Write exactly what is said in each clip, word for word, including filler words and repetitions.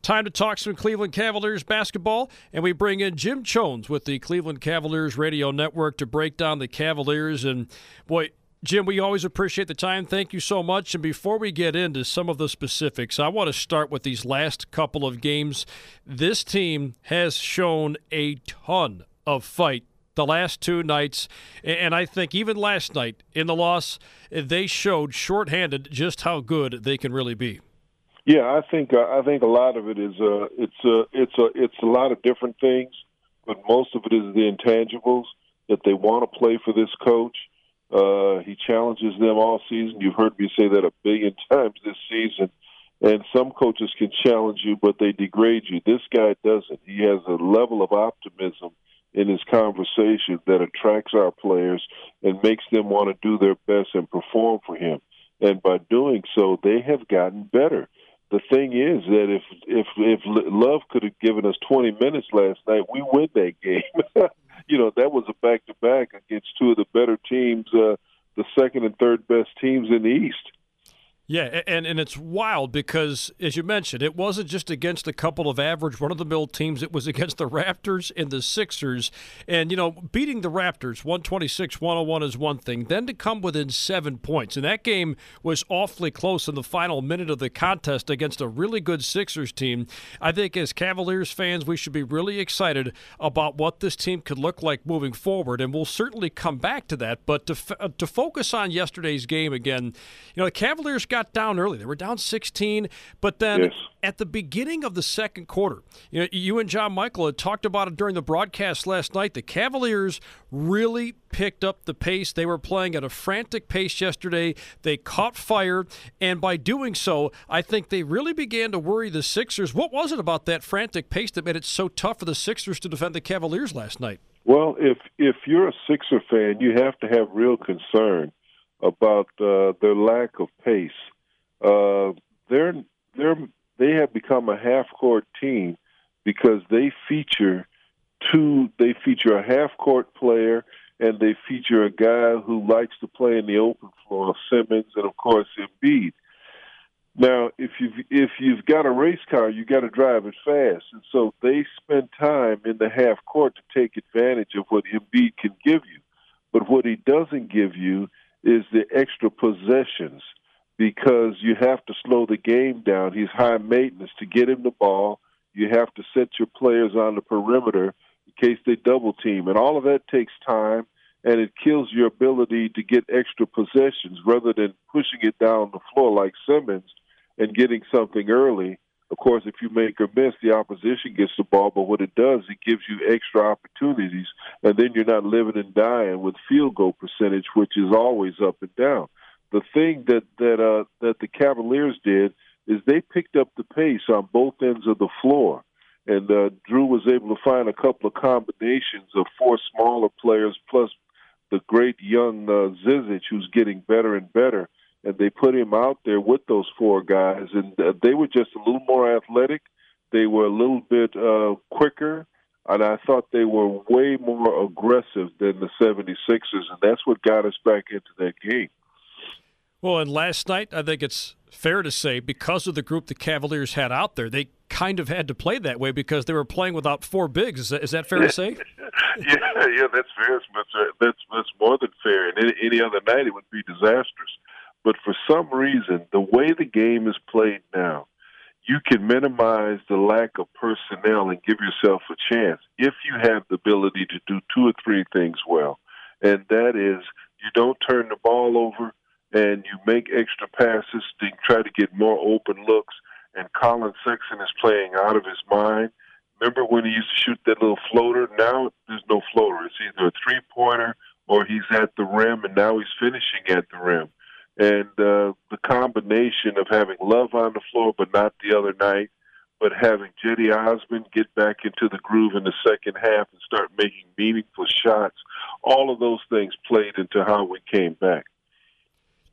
Time to talk some Cleveland Cavaliers basketball, and we bring in Jim Chones with the Cleveland Cavaliers Radio Network to break down the Cavaliers. And, boy, Jim, we always appreciate the time. Thank you so much. And before we get into some of the specifics, I want to start with these last couple of games. This team has shown a ton of fight the last two nights, and I think even last night in the loss, they showed shorthanded just how good they can really be. Yeah, I think uh, I think a lot of it is uh, it's uh, it's a it's a lot of different things, but most of it is the intangibles that they want to play for this coach. Uh, he challenges them all season. You've heard me say that a billion times this season. And some coaches can challenge you, but they degrade you. This guy doesn't. He has a level of optimism in his conversation that attracts our players and makes them want to do their best and perform for him. And by doing so, they have gotten better. The thing is that if if if Love could have given us twenty minutes last night, we win that game. You know, that was a back-to-back against two of the better teams, uh, the second and third best teams in the East. Yeah, and, and it's wild because, as you mentioned, it wasn't just against a couple of average run-of-the-mill teams. It was against the Raptors and the Sixers. And, you know, beating the Raptors one twenty-six one oh one is one thing. Then to come within seven points. And that game was awfully close in the final minute of the contest against a really good Sixers team. I think as Cavaliers fans, we should be really excited about what this team could look like moving forward. And we'll certainly come back to that. But to, f- to focus on yesterday's game again, you know, the Cavaliers got got down early. They were down sixteen, but then yes. At the beginning of the second quarter, you know, you and John Michael had talked about it during the broadcast last night. The Cavaliers really picked up the pace. They were playing at a frantic pace yesterday. They caught fire, and by doing so, I think they really began to worry the Sixers. What was it about that frantic pace that made it so tough for the Sixers to defend the Cavaliers last night? Well, if if you're a Sixer fan, you have to have real concern about uh, their lack of pace. Uh, they're they're they have become a half-court team because they feature two. They feature a half-court player, and they feature a guy who likes to play in the open floor, Simmons, and of course Embiid. Now, if you've if you've got a race car, you got to drive it fast, and so they spend time in the half-court to take advantage of what Embiid can give you. But what he doesn't give you is the extra possessions, because you have to slow the game down. He's high maintenance. To get him the ball, you have to set your players on the perimeter in case they double team. And all of that takes time, and it kills your ability to get extra possessions rather than pushing it down the floor like Simmons and getting something early. Of course, if you make or miss, the opposition gets the ball, but what it does, it gives you extra opportunities, and then you're not living and dying with field goal percentage, which is always up and down. The thing that that uh, that the Cavaliers did is they picked up the pace on both ends of the floor, and uh, Drew was able to find a couple of combinations of four smaller players plus the great young uh, Zizic, who's getting better and better. And they put him out there with those four guys, and uh, they were just a little more athletic. They were a little bit uh, quicker, and I thought they were way more aggressive than the seventy-sixers, and that's what got us back into that game. Well, and last night, I think it's fair to say, because of the group the Cavaliers had out there, they kind of had to play that way because they were playing without four bigs. Is that, is that fair to say? yeah, yeah, that's fair. That's, that's, that's more than fair. And any, any other night, it would be disastrous. But for some reason, the way the game is played now, you can minimize the lack of personnel and give yourself a chance if you have the ability to do two or three things well. And that is, you don't turn the ball over, and you make extra passes to try to get more open looks. And Colin Sexton is playing out of his mind. Remember when he used to shoot that little floater? Now there's no floater. It's either a three-pointer or he's at the rim, and now he's finishing at the rim. And uh, the combination of having Love on the floor but not the other night, but having Cedi Osman get back into the groove in the second half and start making meaningful shots, all of those things played into how we came back.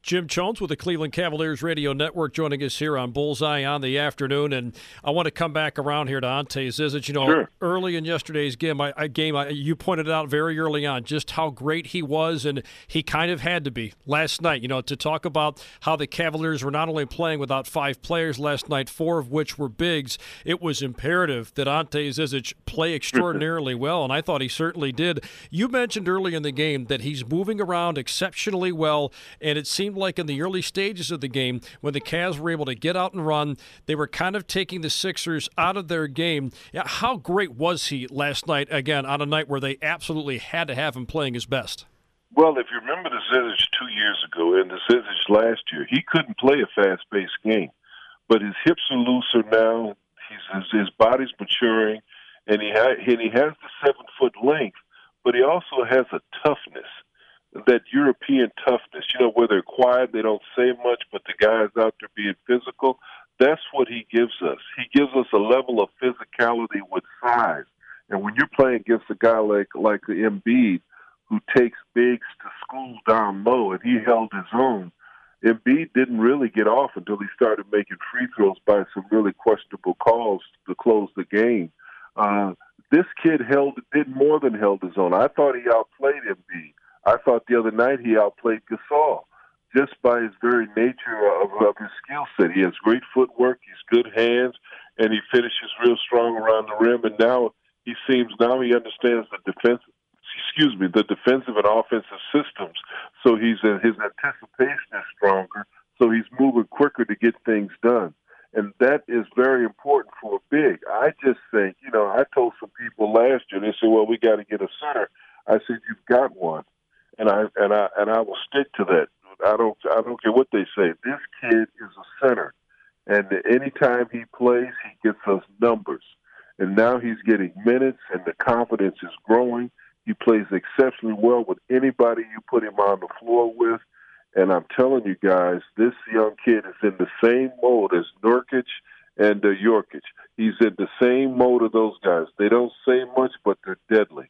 Jim Chones with the Cleveland Cavaliers Radio Network joining us here on Bullseye on the afternoon. And I want to come back around here to Ante Zizic. You know, sure. Early in yesterday's game, I, I game I, you pointed out very early on just how great he was, and he kind of had to be last night, you know, to talk about how the Cavaliers were not only playing without five players last night, four of which were bigs. It was imperative that Ante Zizic play extraordinarily well, and I thought he certainly did. You mentioned early in the game that he's moving around exceptionally well, and it seemed like in the early stages of the game when the Cavs were able to get out and run, they were kind of taking the Sixers out of their game. Yeah, how great was he last night, again, on a night where they absolutely had to have him playing his best? Well, if you remember the Zizic two years ago and the Zizic last year, he couldn't play a fast-paced game. But his hips are looser now, He's, his, his body's maturing, and he, ha- and he has the seven-foot length, but he also has a toughness. That European toughness, you know, where they're quiet, they don't say much, but the guy's out there being physical. That's what he gives us. He gives us a level of physicality with size. And when you're playing against a guy like like Embiid, who takes bigs to school down low, and he held his own, Embiid didn't really get off until he started making free throws by some really questionable calls to close the game. Uh, this kid held did more than held his own. I thought he outplayed Embiid. I thought the other night he outplayed Gasol just by his very nature of, of his skill set. He has great footwork, he's good hands, and he finishes real strong around the rim. And now he seems now he understands the defense. Excuse me, the defensive and offensive systems. So he's uh, his anticipation is stronger. So he's moving quicker to get things done, and that is very important for a big. I just think, you know, I told some people last year. They said, "Well, we got to get a center." I said, "You've got one." And I and I and I will stick to that. I don't I don't care what they say. This kid is a center, and anytime he plays, he gets us numbers. And now he's getting minutes, and the confidence is growing. He plays exceptionally well with anybody you put him on the floor with. And I'm telling you guys, this young kid is in the same mode as Nurkic and uh, Jokic. He's in the same mode of those guys. They don't say much, but they're deadly.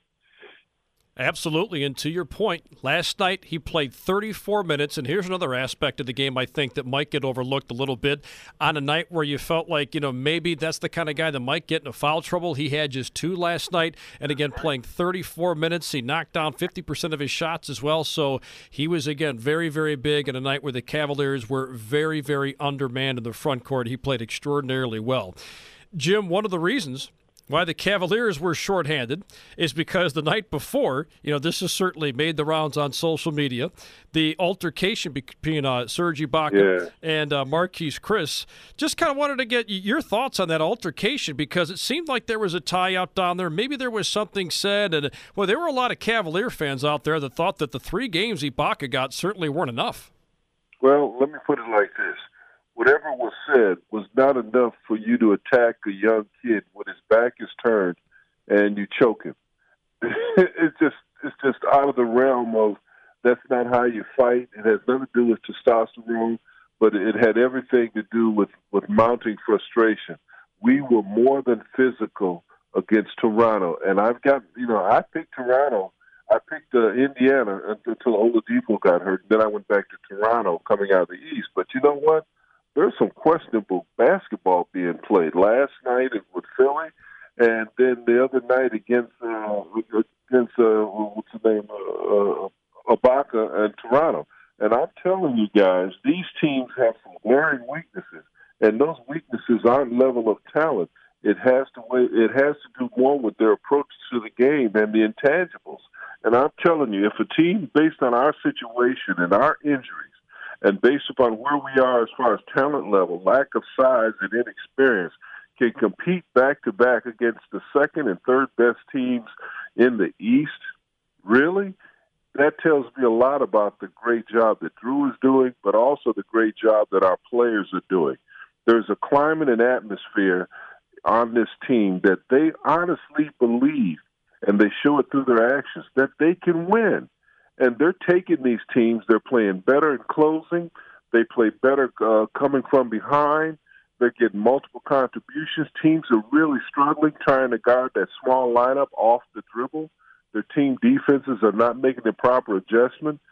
Absolutely, and to your point, last night he played thirty-four minutes, and here's another aspect of the game I think that might get overlooked a little bit. On a night where you felt like, you know, maybe that's the kind of guy that might get into foul trouble, he had just two last night, and again, playing thirty-four minutes. He knocked down fifty percent of his shots as well, so he was, again, very, very big in a night where the Cavaliers were very, very undermanned in the front court. He played extraordinarily well. Jim, one of the reasons why the Cavaliers were shorthanded is because the night before, you know, this has certainly made the rounds on social media, the altercation between uh, Serge Ibaka yeah. and uh, Marquise Chris. Just kind of wanted to get your thoughts on that altercation because it seemed like there was a tie out down there. Maybe there was something said, and well, there were a lot of Cavalier fans out there that thought that the three games Ibaka got certainly weren't enough. Well, let me put it like this. Whatever was said was not enough for you to attack a young kid when his back is turned and you choke him. it's just it's just out of the realm of that's not how you fight. It has nothing to do with testosterone, but it had everything to do with, with mounting frustration. We were more than physical against Toronto, and I've got, you know, I picked Toronto. I picked uh, Indiana until Oladipo got hurt. Then I went back to Toronto coming out of the East. But you know what? There's some questionable basketball being played. Last night with Philly, and then the other night against uh, against uh, what's the name, uh, uh, Ibaka and Toronto. And I'm telling you guys, these teams have some glaring weaknesses, and those weaknesses aren't level of talent. It has to it has to do more with their approach to the game and the intangibles. And I'm telling you, if a team based on our situation and our injuries, and based upon where we are as far as talent level, lack of size and inexperience, can compete back-to-back against the second and third best teams in the East, really, that tells me a lot about the great job that Drew is doing, but also the great job that our players are doing. There's a climate and atmosphere on this team that they honestly believe, and they show it through their actions, that they can win. And they're taking these teams. They're playing better in closing. They play better uh, coming from behind. They're getting multiple contributions. Teams are really struggling trying to guard that small lineup off the dribble. Their team defenses are not making the proper adjustment.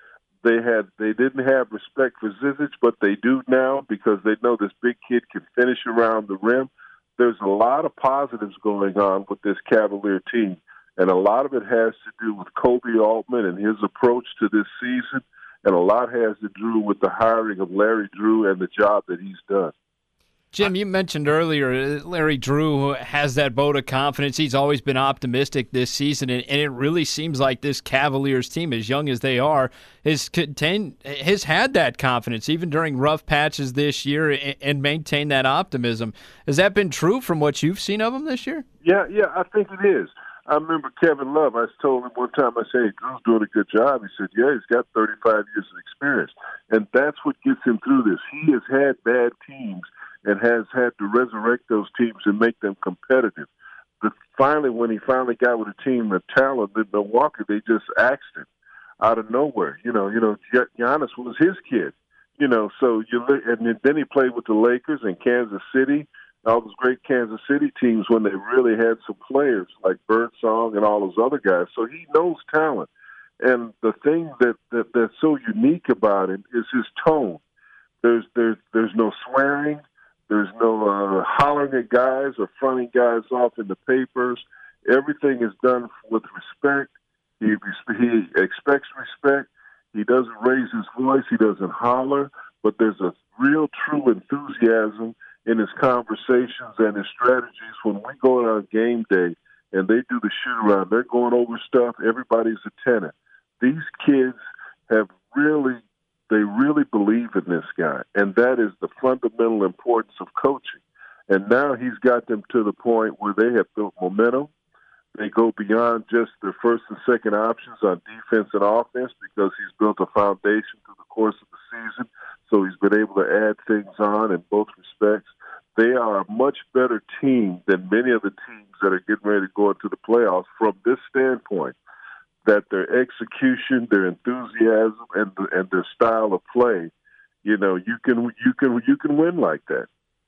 They had they didn't have respect for Zizic, but they do now because they know this big kid can finish around the rim. There's a lot of positives going on with this Cavalier team, and a lot of it has to do with Kobe Altman and his approach to this season, and a lot has to do with the hiring of Larry Drew and the job that he's done. Jim, you mentioned earlier Larry Drew has that vote of confidence. He's always been optimistic this season, and, and it really seems like this Cavaliers team, as young as they are, has, contain, has had that confidence even during rough patches this year and, and maintained that optimism. Has that been true from what you've seen of them this year? Yeah, yeah, I think it is. I remember Kevin Love, I told him one time, I said, hey, Drew's doing a good job. He said, yeah, he's got thirty-five years of experience. And that's what gets him through this. He has had bad teams and has had to resurrect those teams and make them competitive. But finally, when he finally got with a team of talent in Milwaukee, they just axed him out of nowhere. You know, you know, Giannis was his kid. You know, so you look, and then he played with the Lakers and Kansas City, all those great Kansas City teams when they really had some players like Birdsong and all those other guys. So he knows talent. And the thing that, that that's so unique about him is his tone. There's there's there's no swearing. There's no uh, hollering at guys or fronting guys off in the papers. Everything is done with respect. He he expects respect. He doesn't raise his voice. He doesn't holler. But there's a real, true enthusiasm in his conversations and his strategies. When we go on game day and they do the shoot-around, they're going over stuff. Everybody's attentive. These kids have really They really believe in this guy, and that is the fundamental importance of coaching. And now he's got them to the point where they have built momentum. They go beyond just their first and second options on defense and offense because he's built a foundation through the course of the season, so he's been able to add things on in both respects. They are a much better team than many of the teams that are getting ready to go into the playoffs from this standpoint, that their execution, their enthusiasm, and and their style of play, you know, you can you can you can win like that.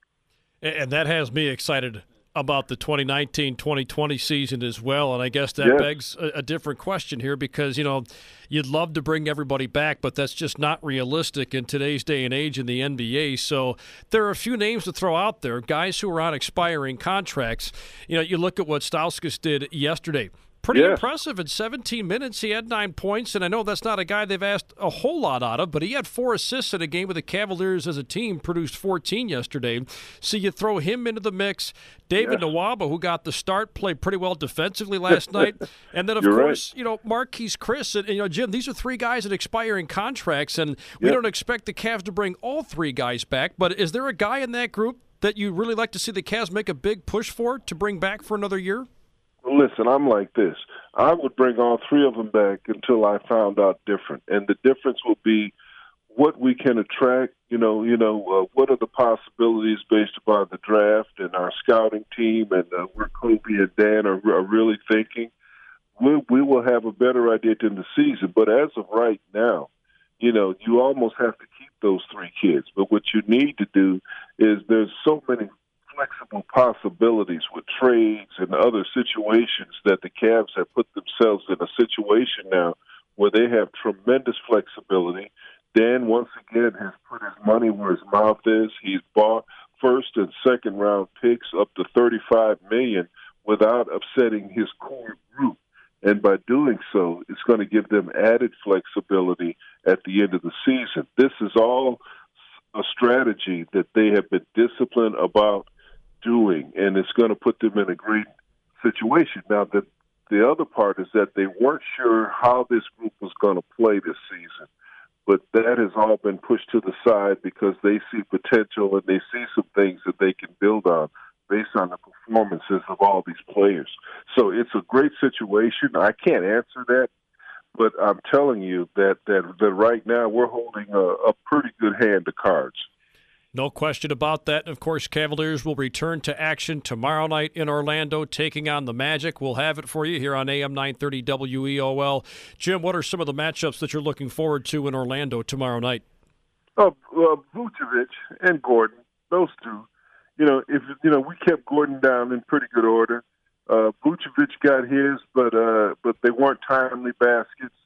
And that has me excited about the twenty nineteen twenty twenty season as well. And I guess that yes. begs a, a different question here because, you know, you'd love to bring everybody back, but that's just not realistic in today's day and age in the N B A. So there are a few names to throw out there, guys who are on expiring contracts. You know, you look at what Stauskas did yesterday. Pretty yes. impressive. In seventeen minutes, he had nine points, and I know that's not a guy they've asked a whole lot out of, but he had four assists in a game with the Cavaliers as a team, produced fourteen yesterday. So you throw him into the mix. David yes. Nwaba, who got the start, played pretty well defensively last night. And then, of You're course, right. you know, Marquise Chris. And, you know, Jim, these are three guys at expiring contracts, and we yep. don't expect the Cavs to bring all three guys back. But is there a guy in that group that you really like to see the Cavs make a big push for to bring back for another year? Well, listen, I'm like this. I would bring all three of them back until I found out different. And the difference will be what we can attract, you know, you know, uh, what are the possibilities based upon the draft and our scouting team and uh, where Kobe and Dan are, are really thinking. We, we will have a better idea at the end of the season. But as of right now, you know, you almost have to keep those three kids. But what you need to do is there's so many flexible possibilities with trades and other situations that the Cavs have put themselves in a situation now where they have tremendous flexibility. Dan, once again, has put his money where his mouth is. He's bought first and second round picks up to thirty-five million dollars without upsetting his core group. And by doing so, it's going to give them added flexibility at the end of the season. This is all a strategy that they have been disciplined about doing, and it's going to put them in a great situation. Now, the, the other part is that they weren't sure how this group was going to play this season, but that has all been pushed to the side because they see potential and they see some things that they can build on based on the performances of all these players. So it's a great situation. I can't answer that, but I'm telling you that, that, that right now we're holding a, a pretty good hand of cards. No question about that. Of course, Cavaliers will return to action tomorrow night in Orlando, taking on the Magic. We'll have it for you here on A M nine thirty W E O L. Jim, what are some of the matchups that you're looking forward to in Orlando tomorrow night? Oh, uh, Vucevic and Gordon, those two. You know, if you know, we kept Gordon down in pretty good order. Uh, Vucevic got his, but uh, but they weren't timely baskets.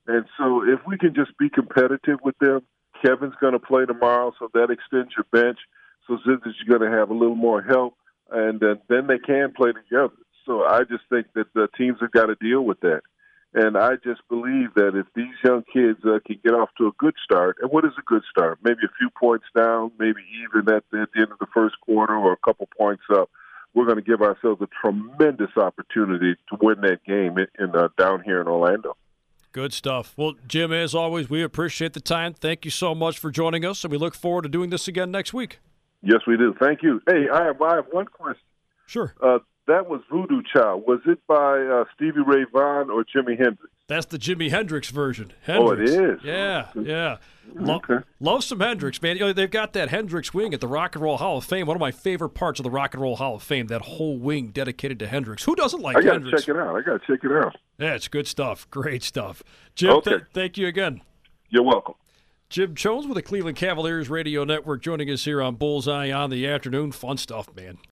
And so if we can just be competitive with them, Kevin's going to play tomorrow, so that extends your bench. So Zizic is going to have a little more help, and uh, then they can play together. So I just think that the teams have got to deal with that. And I just believe that if these young kids uh, can get off to a good start, and what is a good start? Maybe a few points down, maybe even at the, at the end of the first quarter or a couple points up, we're going to give ourselves a tremendous opportunity to win that game in, in uh, down here in Orlando. Good stuff. Well, Jim, as always, we appreciate the time. Thank you so much for joining us, and we look forward to doing this again next week. Yes, we do. Thank you. Hey, I have, I have one question. Sure. Uh, that was Voodoo Child. Was it by uh, Stevie Ray Vaughan or Jimi Hendrix? That's the Jimi Hendrix version. Hendrix. Oh, it is? Yeah, yeah. Lo- Okay. Love some Hendrix, man. You know, they've got that Hendrix wing at the Rock and Roll Hall of Fame. One of my favorite parts of the Rock and Roll Hall of Fame, that whole wing dedicated to Hendrix. Who doesn't like I got to Hendrix? check it out. I got to check it out. Yeah, it's good stuff. Great stuff. Jim, Okay. th- thank you again. You're welcome. Jim Jones with the Cleveland Cavaliers Radio Network joining us here on Bullseye on the Afternoon. Fun stuff, man.